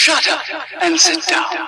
Shut up and sit down.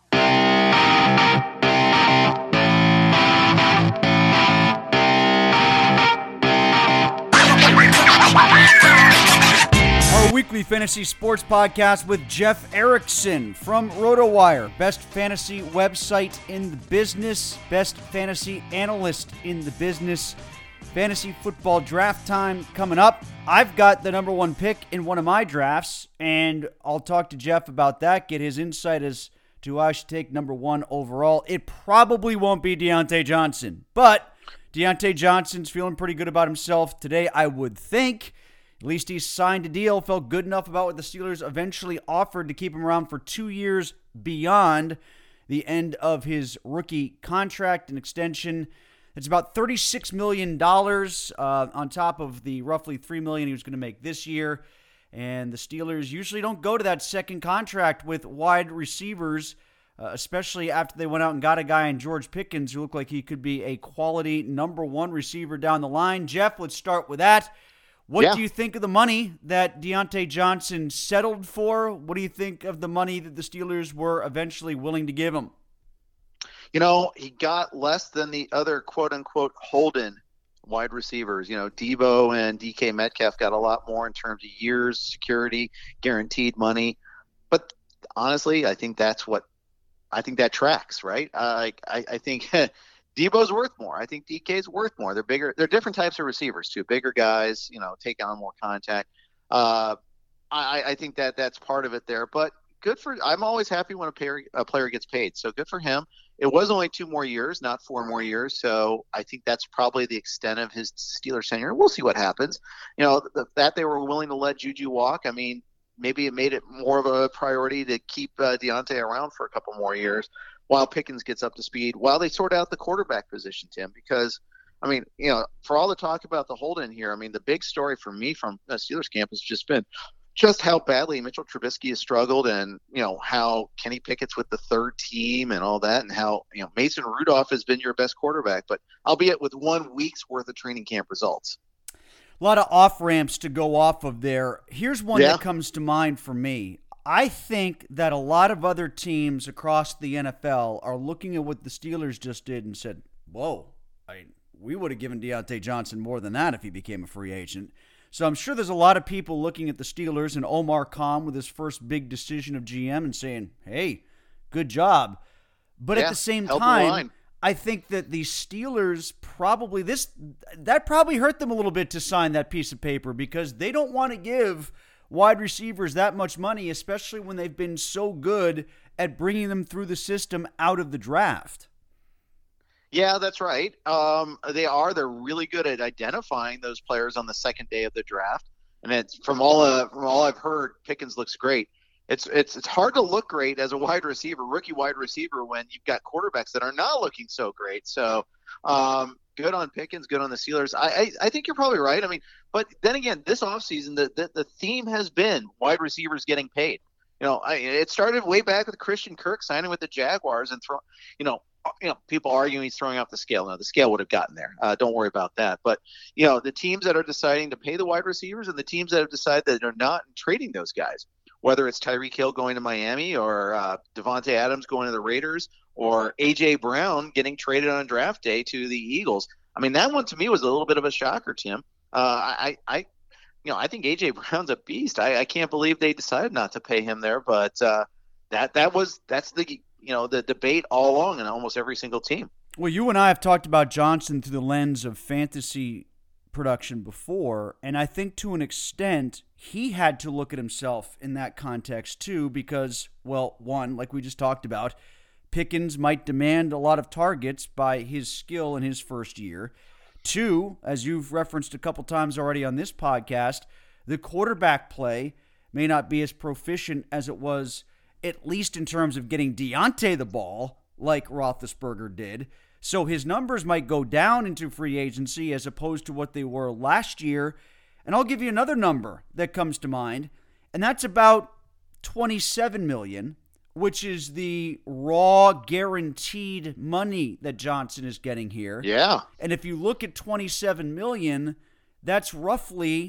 Our weekly fantasy sports podcast with Jeff Erickson from RotoWire, best fantasy website in the business, best fantasy analyst in the business. Fantasy football draft time coming up. I've got the number one pick in one of my drafts, and I'll talk to Jeff about that, get his insight as to who I should take number one overall. It probably won't be Diontae Johnson, but Diontae Johnson's feeling pretty good about himself today, I would think. At least he signed a deal, felt good enough about what the Steelers eventually offered to keep him around for 2 years beyond the end of his rookie contract and extension. It's about $36 million on top of the roughly $3 million he was going to make this year. And the Steelers usually don't go to that second contract with wide receivers, especially after they went out and got a guy in George Pickens who looked like he could be a quality number one receiver down the line. Jeff, let's start with that. What do you think of the money that Diontae Johnson settled for? What do you think of the money that the Steelers were eventually willing to give him? You know, he got less than the other quote-unquote Holden wide receivers. You know, Debo and DK Metcalf got a lot more in terms of years, security, guaranteed money. But honestly, I think that tracks, right? I think Debo's worth more. I think DK's worth more. They're bigger. They're different types of receivers too. Bigger guys, you know, take on more contact. I think that's part of it there. But good for. I'm always happy when a player gets paid. So good for him. It was only 2 more years, not 4 more years. So I think that's probably the extent of his Steelers tenure. We'll see what happens. You know, that they were willing to let Juju walk. I mean, maybe it made it more of a priority to keep Diontae around for a couple more years while Pickens gets up to speed, while they sort out the quarterback position, Tim, because, I mean, you know, for all the talk about the Holden here, I mean, the big story for me from Steelers camp has just been just how badly Mitchell Trubisky has struggled, and, you know, how Kenny Pickett's with the third team and all that, and how, you know, Mason Rudolph has been your best quarterback, but albeit with 1 week's worth of training camp results. A lot of off-ramps to go off of there. Here's one that comes to mind for me. I think that a lot of other teams across the NFL are looking at what the Steelers just did and said, whoa, we would have given Diontae Johnson more than that if he became a free agent. So I'm sure there's a lot of people looking at the Steelers and Omar Khan with his first big decision of GM and saying, hey, good job. But at the same time, I think that the Steelers probably that probably hurt them a little bit to sign that piece of paper, because they don't want to give wide receivers that much money, especially when they've been so good at bringing them through the system out of the draft. Yeah, that's right. They're really good at identifying those players on the second day of the draft. And it's from all I've heard, Pickens looks great. It's hard to look great as a rookie wide receiver, when you've got quarterbacks that are not looking so great. So good on Pickens, good on the Steelers. I think you're probably right. I mean, but then again, this offseason, the theme has been wide receivers getting paid. You know, it started way back with Christian Kirk signing with the Jaguars and people arguing he's throwing off the scale. No, the scale would have gotten there. Don't worry about that. But, you know, the teams that are deciding to pay the wide receivers and the teams that have decided that they're not trading those guys, whether it's Tyreek Hill going to Miami or Devontae Adams going to the Raiders or A.J. Brown getting traded on draft day to the Eagles. I mean, that one to me was a little bit of a shocker, Tim. I think A.J. Brown's a beast. I can't believe they decided not to pay him there, but that's the debate all along in almost every single team. Well, you and I have talked about Johnson through the lens of fantasy production before, and I think to an extent he had to look at himself in that context too, because, well, one, like we just talked about, Pickens might demand a lot of targets by his skill in his first year. 2, as you've referenced a couple times already on this podcast, the quarterback play may not be as proficient as it was, at least in terms of getting Diontae the ball, like Roethlisberger did. So his numbers might go down into free agency as opposed to what they were last year. And I'll give you another number that comes to mind, and that's about $27 million, which is the raw guaranteed money that Johnson is getting here. Yeah. And if you look at $27 million, that's roughly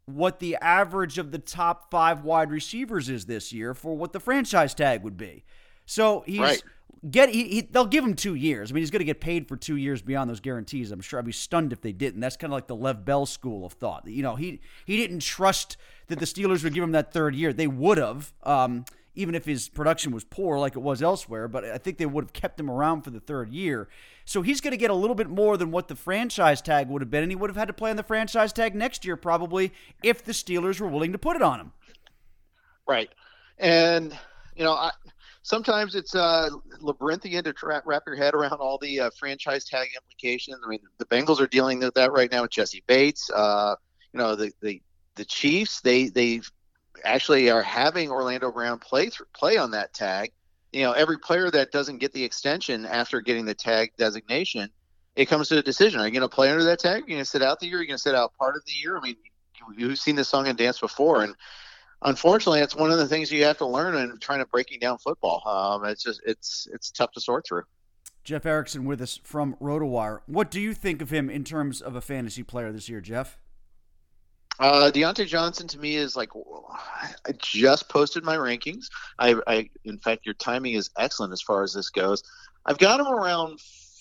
what the average of the top 5 wide receivers is this year for what the franchise tag would be. So he's right. They'll give him 2 years. I mean, he's going to get paid for 2 years beyond those guarantees. I'm sure I'd be stunned if they didn't. That's kind of like the Lev Bell school of thought. You know, he didn't trust that the Steelers would give him that 3rd year. They would have, even if his production was poor like it was elsewhere, but I think they would have kept him around for the 3rd year. So he's going to get a little bit more than what the franchise tag would have been, and he would have had to play on the franchise tag next year probably if the Steelers were willing to put it on him. Right. And, you know, sometimes it's labyrinthian to wrap your head around all the franchise tag implications. I mean, the Bengals are dealing with that right now with Jesse Bates. You know, the Chiefs, they actually are having Orlando Brown play on that tag. You know, every player that doesn't get the extension after getting the tag designation, it comes to a decision. Are you going to play under that tag? Are you going to sit out the year? Are you going to sit out part of the year? I mean, you've seen this song and dance before, and unfortunately, it's one of the things you have to learn in trying to breaking down football. It's tough to sort through. Jeff Erickson with us from RotoWire. What do you think of him in terms of a fantasy player this year, Jeff? Deontay Johnson to me is like, I just posted my rankings. In fact, your timing is excellent as far as this goes. I've got him around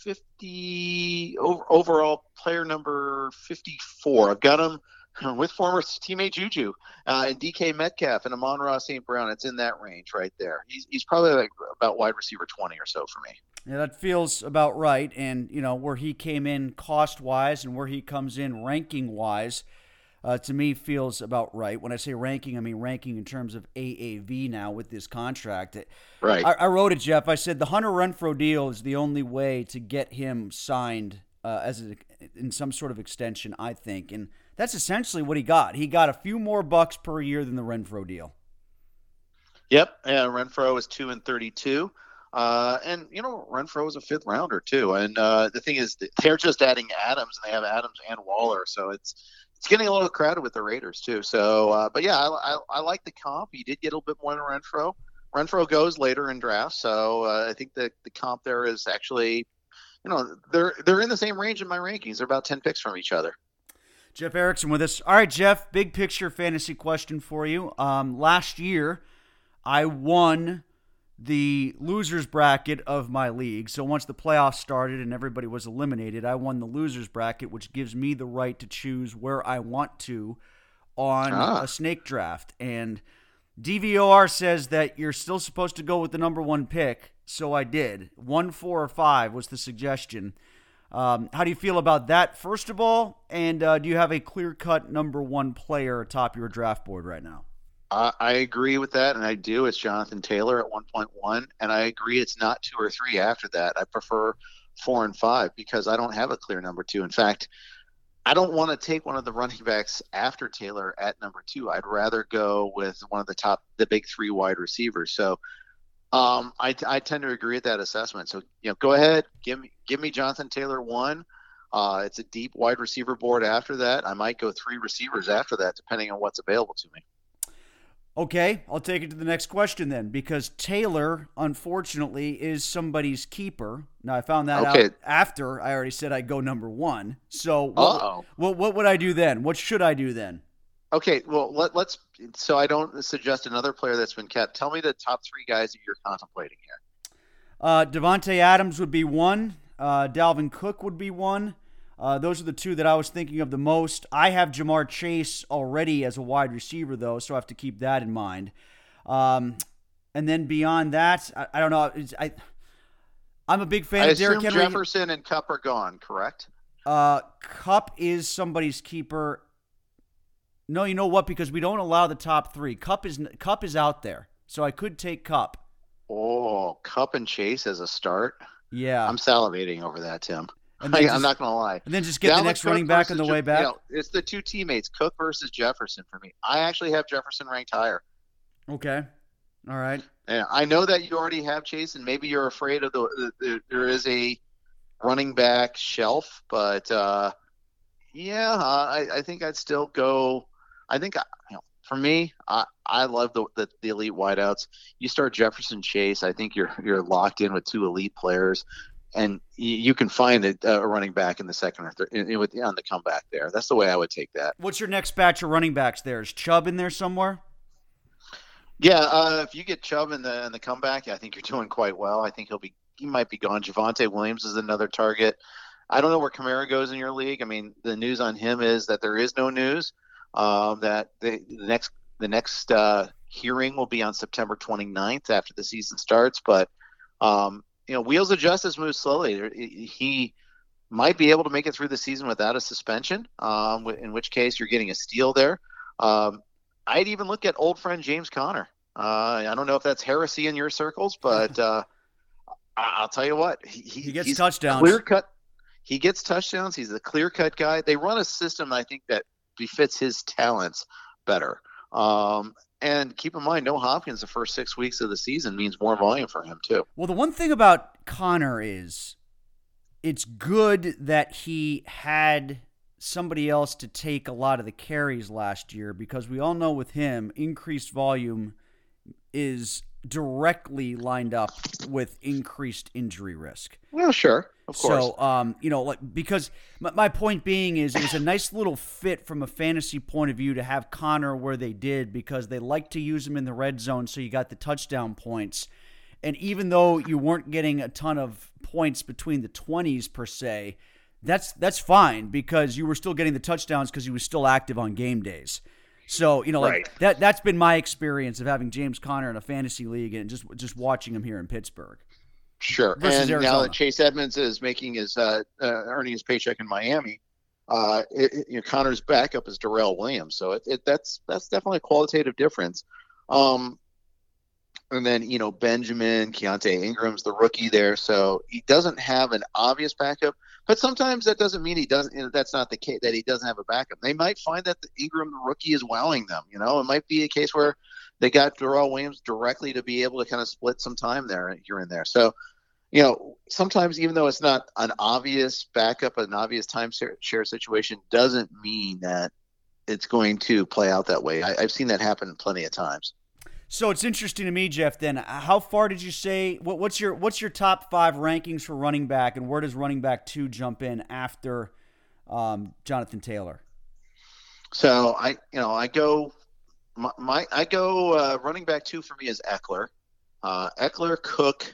50 overall, player number 54. I've got him with former teammate Juju and DK Metcalf and Amon-Ra St. Brown. It's in that range right there. He's probably like about wide receiver 20 or so for me. Yeah, that feels about right. And, you know, where he came in cost-wise and where he comes in ranking-wise, to me feels about right. When I say ranking, I mean ranking in terms of AAV now with this contract. Right. I wrote it, Jeff. I said the Hunter Renfrow deal is the only way to get him signed in some sort of extension, I think. And that's essentially what he got. He got a few more bucks per year than the Renfrow deal. Yep. Yeah, Renfrow is 2 and 32. And, you know, Renfrow is a 5th rounder, too. And the thing is, they're just adding Adams, and they have Adams and Waller. So it's getting a little crowded with the Raiders, too. So, but, yeah, I like the comp. He did get a little bit more than Renfrow. Renfrow goes later in drafts. So I think that the comp there is actually, you know, they're in the same range in my rankings. They're about 10 picks from each other. Jeff Erickson with us. All right, Jeff, big picture fantasy question for you. Last year, I won the losers bracket of my league. So once the playoffs started and everybody was eliminated, I won the losers bracket, which gives me the right to choose where I want to on a snake draft. And DVOR says that you're still supposed to go with the number 1 pick. So I did. 1, 4, or 5 was the suggestion. How do you feel about that, first of all? And do you have a clear-cut number 1 player atop your draft board right now? I agree with that, and I do. It's Jonathan Taylor at 1.1, and I agree it's not 2 or 3 after that. I prefer 4 and 5 because I don't have a clear number 2. In fact, I don't want to take one of the running backs after Taylor at number 2. I'd rather go with one of the big 3 wide receivers. So I tend to agree with that assessment. So, you know, go ahead, give me Jonathan Taylor 1. It's a deep wide receiver board after that. I might go 3 receivers after that, depending on what's available to me. Okay, I'll take it to the next question then, because Taylor, unfortunately, is somebody's keeper. Now, I found that out after I already said I'd go number 1. So what would I do then? What should I do then? Okay, well, let's – so I don't suggest another player that's been kept. Tell me the top 3 guys that you're contemplating here. Devontae Adams would be 1. Dalvin Cook would be 1. Those are the 2 that I was thinking of the most. I have Jamar Chase already as a wide receiver, though, so I have to keep that in mind. And then beyond that, I don't know. I'm a big fan of Derrick Henry. Jefferson and Kupp are gone, correct? Kupp is somebody's keeper. No, you know what? Because we don't allow the top 3. Kupp is out there, so I could take Kupp. Oh, Kupp and Chase as a start? Yeah. I'm salivating over that, Tim. I'm not going to lie. And then just get the next running back on the way back? You know, it's the 2 teammates, Cook versus Jefferson for me. I actually have Jefferson ranked higher. Okay. All right. And I know that you already have Chase, and maybe you're afraid of there is a running back shelf, but I think I'd still go. I think for me, I love the elite wideouts. You start Jefferson, Chase. I think you're locked in with 2 elite players. and you can find a running back in the second or third on the comeback there. That's the way I would take that. What's your next batch of running backs there? Is Chubb in there somewhere? Yeah, if you get Chubb in the comeback, I think you're doing quite well. I think he might be gone. Javonte Williams is another target. I don't know where Kamara goes in your league. I mean, the news on him is that there is no news. That the next hearing will be on September 29th after the season starts. But Wheels of Justice moves slowly. He might be able to make it through the season without a suspension. In which case, you're getting a steal there. I'd even look at old friend James Conner. I don't know if that's heresy in your circles, but I'll tell you what, he gets touchdowns. Clear cut. He gets touchdowns. He's a clear-cut guy. They run a system, I think, that befits his talents better. And keep in mind, no Hopkins the first 6 weeks of the season means more volume for him, too. Well, the one thing about Conner is it's good that he had somebody else to take a lot of the carries last year, because we all know with him, increased volume is directly lined up with increased injury risk. Well, sure. Of course. So, because my point being is it was a nice little fit from a fantasy point of view to have Conner where they did, because they like to use him in the red zone, so you got the touchdown points. And even though you weren't getting a ton of points between the 20s per se, that's fine, because you were still getting the touchdowns because he was still active on game days. So, right. That's been my experience of having James Conner in a fantasy league and just watching him here in Pittsburgh. Sure. And Arizona. now that Chase Edmonds is making his earning his paycheck in Miami, Connor's backup is Darrell Williams. So that's definitely a qualitative difference. And then, Benjamin, Keontae Ingram's the rookie there. So he doesn't have an obvious backup, but sometimes that doesn't mean he doesn't, that's not the case, that he doesn't have a backup. They might find that the Ingram, the rookie, is wowing them. It might be a case where they got Darrell Williams directly to be able to kind of split some time there here and there. So, sometimes even though it's not an obvious backup, an obvious time share situation, doesn't mean that it's going to play out that way. I've seen that happen plenty of times. So it's interesting to me, Jeff, then, how far did you say, what's your top 5 rankings for running back, and where does running back 2 jump in after Jonathan Taylor? So I go running back 2 for me is Eckler. Eckler, Cook,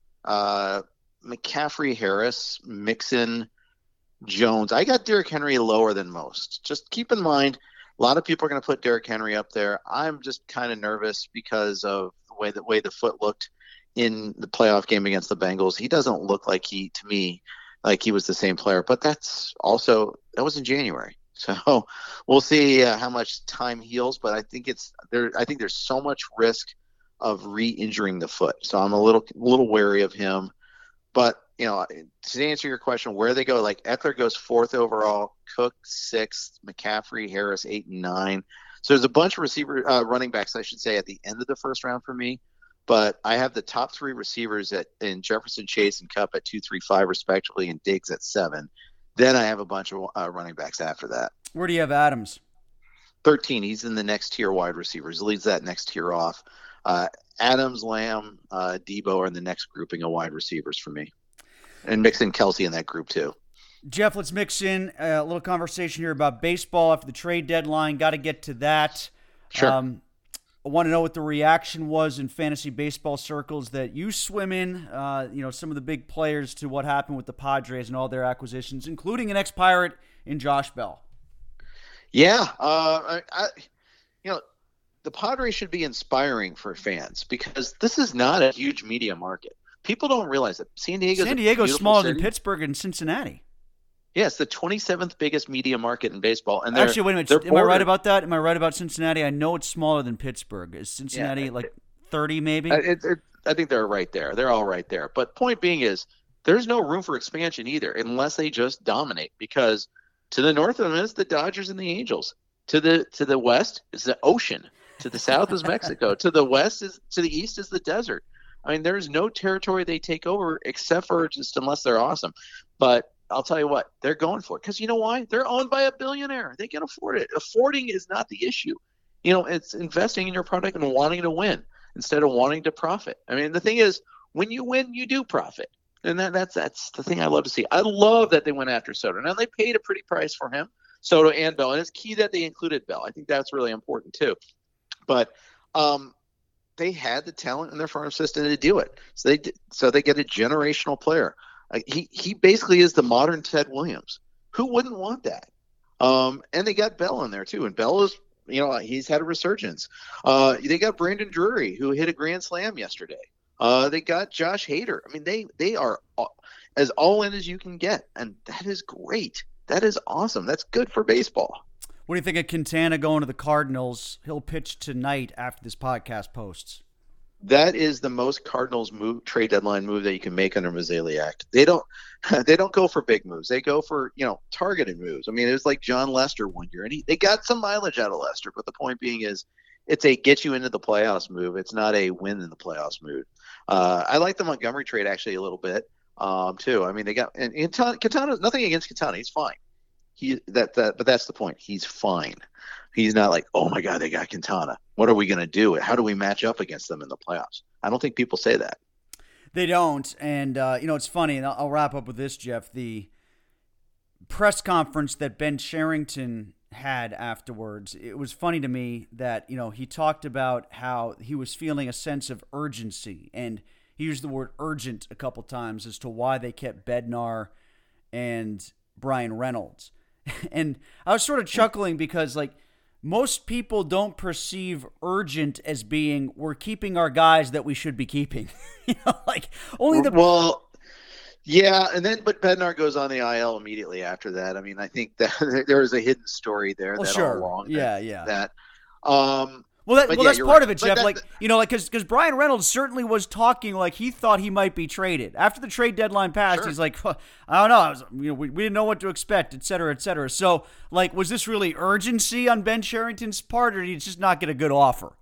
McCaffrey, Harris, Mixon, Jones. I got Derrick Henry lower than most. Just keep in mind, a lot of people are going to put Derrick Henry up there. I'm just kind of nervous because of the way the foot looked in the playoff game against the Bengals. He doesn't look like he was the same player, but that was in January. So we'll see how much time heals, but I think there's so much risk of re-injuring the foot. So I'm a little wary of him. But, to answer your question, where they go, like Eckler goes 4th overall, Cook 6th, McCaffrey, Harris 8 and 9. So there's a bunch of running backs, I should say, at the end of the first round for me. But I have the top 3 receivers in Jefferson, Chase, and Kupp at 2, 3, 5 respectively, and Diggs at 7. Then I have a bunch of running backs after that. Where do you have Adams? 13. He's in the next tier wide receivers. Leads that next tier off. Adams, Lamb, Debo are in the next grouping of wide receivers for me. And mix in Kelsey in that group too. Jeff, let's mix in a little conversation here about baseball after the trade deadline. Got to get to that. Sure. I want to know what the reaction was in fantasy baseball circles that you swim in, some of the big players, to what happened with the Padres and all their acquisitions, including an ex-Pirate in Josh Bell. Yeah. The Padres should be inspiring for fans, because this is not a huge media market. People don't realize that San Diego's smaller than Pittsburgh and Cincinnati. Yeah, it's the 27th biggest media market in baseball. And actually, wait a minute. Am I right about that? Am I right about Cincinnati? I know it's smaller than Pittsburgh. Is Cincinnati 30 maybe? I think they're right there. They're all right there. But point being is, there's no room for expansion either, unless they just dominate. Because to the north of them is the Dodgers and the Angels. To the west is the ocean. To the south is Mexico. To the east is the desert. I mean, there's no territory they take over except for just unless they're awesome. But I'll tell you what, they're going for it. Because you know why? They're owned by a billionaire. They can afford it. Affording is not the issue. It's investing in your product and wanting to win instead of wanting to profit. I mean, the thing is, when you win, you do profit. And that's the thing I love to see. I love that they went after Soto. Now, they paid a pretty price for him, Soto and Bell, and it's key that they included Bell. I think that's really important too. But they had the talent in their front system to do it. So they get a generational player. He basically is the modern Ted Williams. Who wouldn't want that? And they got Bell in there too, and Bell is, he's had a resurgence. They got Brandon Drury, who hit a grand slam yesterday. They got Josh Hader. I mean, they are as all in as you can get, and that is great. That is awesome. That's good for baseball. What do you think of Quintana going to the Cardinals? He'll pitch tonight after this podcast posts. That is the most Cardinals trade deadline move that you can make under Mozeliak. They don't go for big moves. They go for targeted moves. I mean, it was like John Lester one year, and they got some mileage out of Lester. But the point being is, it's a get you into the playoffs move. It's not a win in the playoffs move. I like the Montgomery trade actually a little bit too. I mean, they got and Quintana. Nothing against Quintana. He's fine. But that's the point. He's fine. He's not like, oh my God, they got Quintana. What are we going to do? How do we match up against them in the playoffs? I don't think people say that. They don't. And, it's funny, and I'll wrap up with this, Jeff. The press conference that Ben Cherington had afterwards, it was funny to me that, he talked about how he was feeling a sense of urgency. And he used the word urgent a couple times as to why they kept Bednar and Brian Reynolds. And I was sort of chuckling because, most people don't perceive urgent as being we're keeping our guys that we should be keeping. Only the yeah, but Bednar goes on the IL immediately after that. I mean, I think that there is a hidden story there all along. That's part of it, Jeff. But because Brian Reynolds certainly was talking like he thought he might be traded after the trade deadline passed. Sure. He's like, I don't know, we didn't know what to expect, et cetera, et cetera. So, was this really urgency on Ben Cherington's part, or did he just not get a good offer?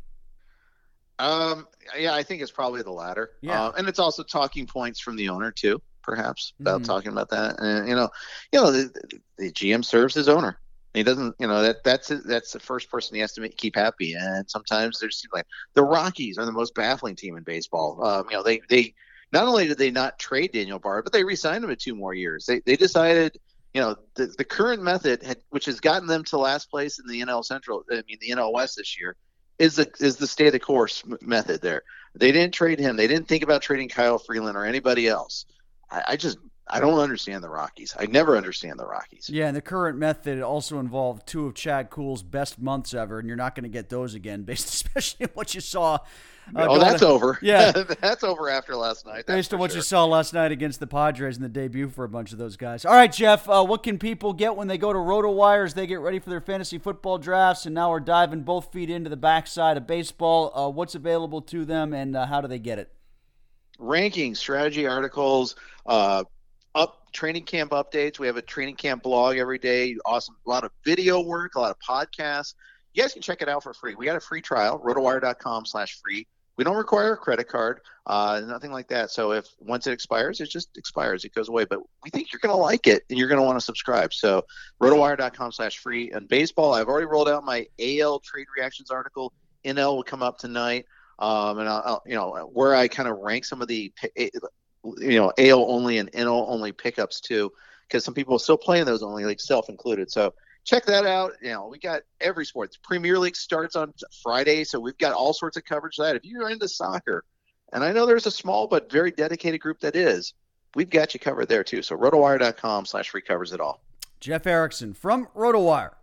Yeah, I think it's probably the latter. Yeah, and it's also talking points from the owner too, perhaps about talking about that. And the GM serves his owner. He doesn't, that's the first person he has to keep happy. And sometimes there's the Rockies are the most baffling team in baseball. They not only did they not trade Daniel Bard, but they re-signed him to 2 more years. They decided, the current method, which has gotten them to last place in the NL Central, the NL West this year, is the stay the course method there. They didn't trade him. They didn't think about trading Kyle Freeland or anybody else. I don't understand the Rockies. I never understand the Rockies. Yeah, and the current method also involved 2 of Chad Kuhl's best months ever, and you're not going to get those again, based especially on what you saw. That's over. Yeah. That's over after last night. Based on what you saw last night against the Padres in the debut for a bunch of those guys. All right, Jeff, what can people get when they go to RotoWire as they get ready for their fantasy football drafts? And now we're diving both feet into the backside of baseball. What's available to them, and how do they get it? Rankings, strategy articles, training camp updates. We have a training camp blog every day. Awesome. A lot of video work, a lot of podcasts. You guys can check it out for free. We got a free trial, rotowire.com/free. We don't require a credit card, nothing like that. So once it expires, it just expires. It goes away. But we think you're going to like it and you're going to want to subscribe. So rotowire.com/free. And baseball, I've already rolled out my AL trade reactions article. NL will come up tonight. And I'll where I kind of rank some of the AL only and NL only pickups too, because some people are still playing those only, like self included. So check that out. We got every sport. Premier League starts on Friday, so we've got all sorts of coverage of that. If you're into soccer, and I know there's a small but very dedicated group that is, we've got you covered there too. So rotowire.com/free covers it all. Jeff Erickson from RotoWire.